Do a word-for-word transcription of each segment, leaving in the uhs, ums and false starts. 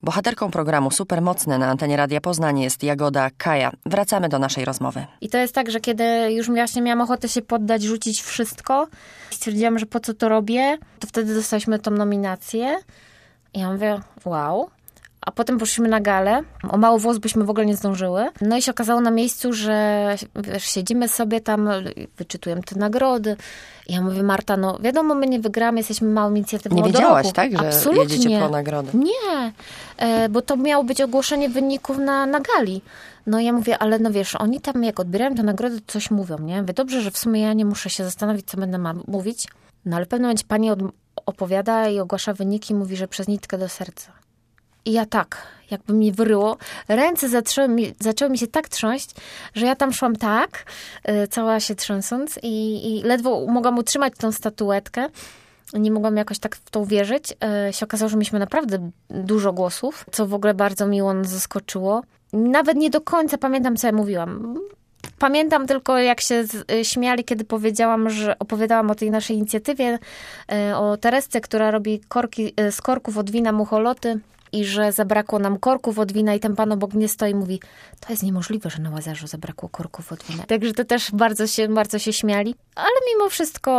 Bohaterką programu Supermocne na antenie Radia Poznań jest Jagoda Kaja. Wracamy do naszej rozmowy. I to jest tak, że kiedy już właśnie miałam ochotę się poddać, rzucić wszystko, stwierdziłam, że po co to robię, to wtedy dostaliśmy tą nominację. I ja mówię, wow. A potem poszliśmy na galę. O mało włos byśmy w ogóle nie zdążyły. No i się okazało na miejscu, że wiesz, siedzimy sobie tam, wyczytujemy te nagrody. I ja mówię, Marta, no wiadomo, my nie wygramy, jesteśmy małą inicjatywą Nie od wiedziałaś, roku. tak, że Absolutnie. jedziecie po nagrodę? Nie, e, bo to miało być ogłoszenie wyników na, na gali. No ja mówię, ale no wiesz, oni tam jak odbierają te nagrody, to coś mówią, nie? Mówię, dobrze, że w sumie ja nie muszę się zastanowić, co będę ma- mówić. No ale w pewnym momencie pani od, opowiada i ogłasza wyniki, mówi, że przez nitkę do serca. I ja tak, jakby mi wyryło. Ręce zaczęły mi, zaczęły mi się tak trząść, że ja tam szłam tak, y, cała się trzęsąc i, i ledwo mogłam utrzymać tą statuetkę. Nie mogłam jakoś tak w to uwierzyć. Y, się okazało, że mieliśmy naprawdę dużo głosów, co w ogóle bardzo miło nas zaskoczyło. Nawet nie do końca pamiętam, co ja mówiłam. Pamiętam tylko, jak się śmiali, kiedy powiedziałam, że opowiadałam o tej naszej inicjatywie, y, o Teresce, która robi korki z korków od wina mucholoty. I że zabrakło nam korków od wina i ten pan obok mnie stoi i mówi, to jest niemożliwe, że na Łazarzu zabrakło korków od wina. Także to też bardzo się, bardzo się śmiali. Ale mimo wszystko,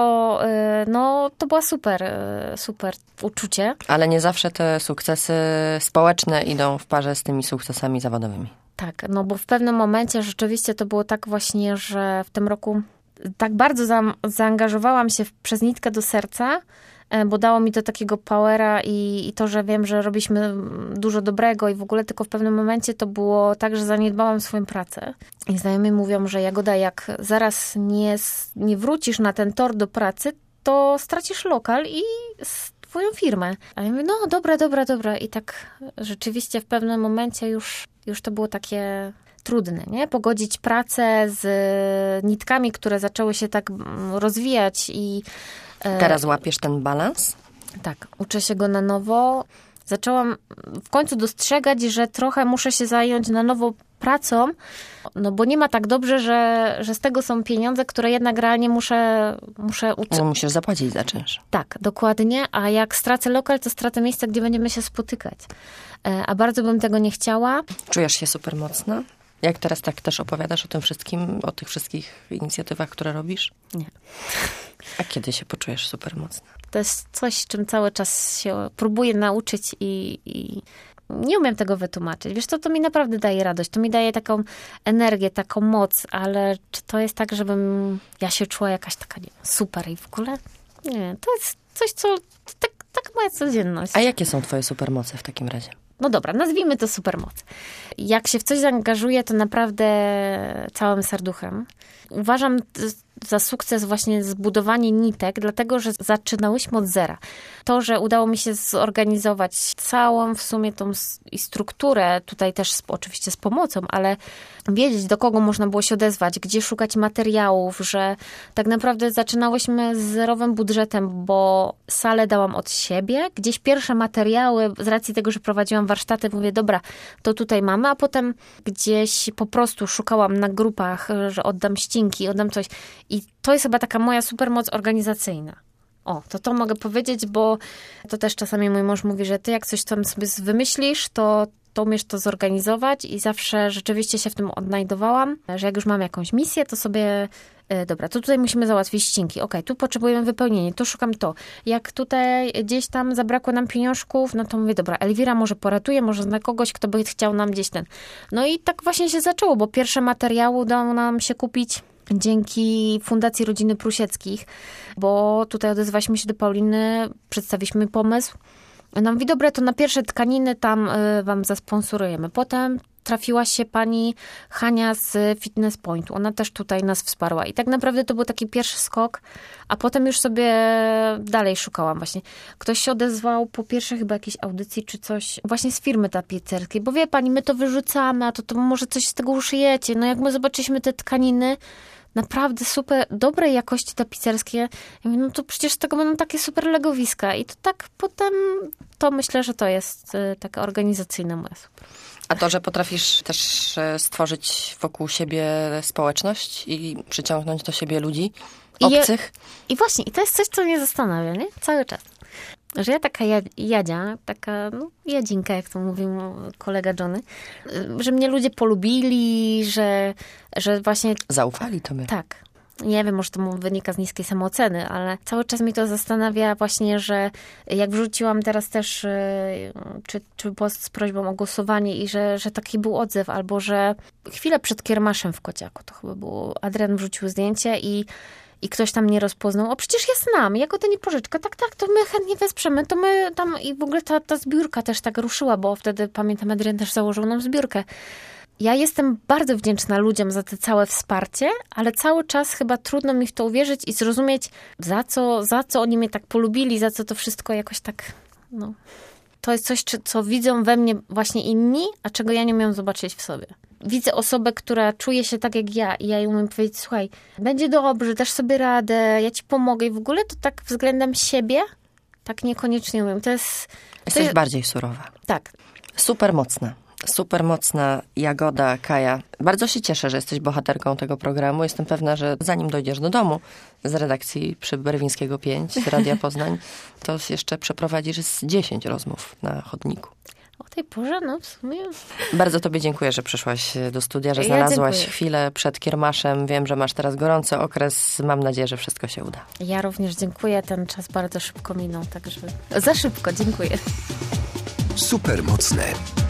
no to była super, super uczucie. Ale nie zawsze te sukcesy społeczne idą w parze z tymi sukcesami zawodowymi. Tak, no bo w pewnym momencie rzeczywiście to było tak właśnie, że w tym roku tak bardzo za, zaangażowałam się w, przez nitkę do serca, bo dało mi to takiego powera i, i to, że wiem, że robiliśmy dużo dobrego i w ogóle tylko w pewnym momencie to było tak, że zaniedbałam swoją pracę. I znajomi mówią, że Jagoda, jak zaraz nie, nie wrócisz na ten tor do pracy, to stracisz lokal i twoją firmę. A ja mówię, no dobra, dobra, dobra. I tak rzeczywiście w pewnym momencie już, już to było takie trudne, nie? Pogodzić pracę z nitkami, które zaczęły się tak rozwijać i Teraz łapiesz ten balans? Tak, uczę się go na nowo. Zaczęłam w końcu dostrzegać, że trochę muszę się zająć na nowo pracą, no bo nie ma tak dobrze, że, że z tego są pieniądze, które jednak realnie muszę, muszę uczyć. No musisz zapłacić za czynsz. Tak, dokładnie. A jak stracę lokal, to stracę miejsce, gdzie będziemy się spotykać. A bardzo bym tego nie chciała. Czujesz się super mocna? Jak teraz tak też opowiadasz o tym wszystkim, o tych wszystkich inicjatywach, które robisz? Nie. A kiedy się poczujesz super mocna? To jest coś, czym cały czas się próbuję nauczyć i, i nie umiem tego wytłumaczyć. Wiesz, to, to mi naprawdę daje radość. To mi daje taką energię, taką moc, ale czy to jest tak, żebym ja się czuła jakaś taka nie, super i w ogóle? Nie, to jest coś, co tak, tak moja codzienność. A jakie są twoje supermoce w takim razie? No dobra, nazwijmy to supermoc. Jak się w coś zaangażuję, to naprawdę całym serduchem. Uważam za sukces właśnie zbudowanie nitek, dlatego, że zaczynałyśmy od zera. To, że udało mi się zorganizować całą w sumie tą i strukturę, tutaj też z, oczywiście z pomocą, ale wiedzieć, do kogo można było się odezwać, gdzie szukać materiałów, że tak naprawdę zaczynałyśmy z zerowym budżetem, bo salę dałam od siebie, gdzieś pierwsze materiały, z racji tego, że prowadziłam warsztaty, mówię, dobra, to tutaj mamy, a potem gdzieś po prostu szukałam na grupach, że oddam ścinki, oddam coś. I to jest chyba taka moja supermoc organizacyjna. O, to to mogę powiedzieć, bo to też czasami mój mąż mówi, że ty jak coś tam sobie wymyślisz, to, to umiesz to zorganizować i zawsze rzeczywiście się w tym odnajdowałam, że jak już mam jakąś misję, to sobie e, dobra, to tutaj musimy załatwić ścinki, okej, okay, tu potrzebujemy wypełnienie, tu szukam to. Jak tutaj gdzieś tam zabrakło nam pieniążków, no to mówię, dobra, Elwira może poratuje, może zna kogoś, kto by chciał nam gdzieś ten. No i tak właśnie się zaczęło, bo pierwsze materiały udało nam się kupić dzięki Fundacji Rodziny Prusieckich, bo tutaj odezwaliśmy się do Pauliny, przedstawiliśmy pomysł. Ona mówi, dobre, to na pierwsze tkaniny tam y, wam zasponsorujemy. Potem trafiła się pani Hania z Fitness Pointu. Ona też tutaj nas wsparła. I tak naprawdę to był taki pierwszy skok, a potem już sobie dalej szukałam właśnie. Ktoś się odezwał po pierwszej chyba jakiejś audycji czy coś właśnie z firmy tapicerskiej, bo wie pani, my to wyrzucamy, a to, to może coś z tego uszyjecie. No jak my zobaczyliśmy te tkaniny, naprawdę super, dobrej jakości tapicerskie. Ja mówię, no to przecież z tego będą takie super legowiska. I to tak potem, to myślę, że to jest y, taka organizacyjna moja super. A to, że potrafisz też stworzyć wokół siebie społeczność i przyciągnąć do siebie ludzi obcych? I, I właśnie, i to jest coś, co mnie zastanawia, nie? Cały czas. że ja taka jadzia, taka no, jadzinka, jak to mówił kolega Johnny, że mnie ludzie polubili, że, że właśnie... Zaufali tobie. Tak. Nie wiem, może to wynika z niskiej samooceny, ale cały czas mnie to zastanawia właśnie, że jak wrzuciłam teraz też czy, czy post z prośbą o głosowanie i że, że taki był odzew, albo że chwilę przed kiermaszem w Kociaku, to chyba było, Adrian wrzucił zdjęcie i I ktoś tam nie rozpoznał. O, przecież ja znam, jako to nie pożyczka. Tak, tak, to my chętnie wesprzemy. To my tam... I w ogóle ta, ta zbiórka też tak ruszyła, bo wtedy, pamiętam, Adrian też założył nam zbiórkę. Ja jestem bardzo wdzięczna ludziom za to całe wsparcie, ale cały czas chyba trudno mi w to uwierzyć i zrozumieć, za co, za co oni mnie tak polubili, za co to wszystko jakoś tak... No. To jest coś, co widzą we mnie właśnie inni, a czego ja nie umiem zobaczyć w sobie. Widzę osobę, która czuje się tak jak ja i ja jej umiem powiedzieć, słuchaj, będzie dobrze, dasz sobie radę, ja ci pomogę i w ogóle to tak względem siebie tak niekoniecznie umiem. To jest... Jesteś to jest... bardziej surowa. Tak. Super mocna. Super mocna Jagoda, Kaja. Bardzo się cieszę, że jesteś bohaterką tego programu. Jestem pewna, że zanim dojdziesz do domu z redakcji przy Berwińskiego pięć, z Radia Poznań, to jeszcze przeprowadzisz z dziesięć rozmów na chodniku. O tej porze, no w sumie... Bardzo tobie dziękuję, że przyszłaś do studia, że Ja znalazłaś dziękuję. chwilę przed kiermaszem. Wiem, że masz teraz gorący okres. Mam nadzieję, że wszystko się uda. Ja również dziękuję. Ten czas bardzo szybko minął, także za szybko. Dziękuję. Super mocne.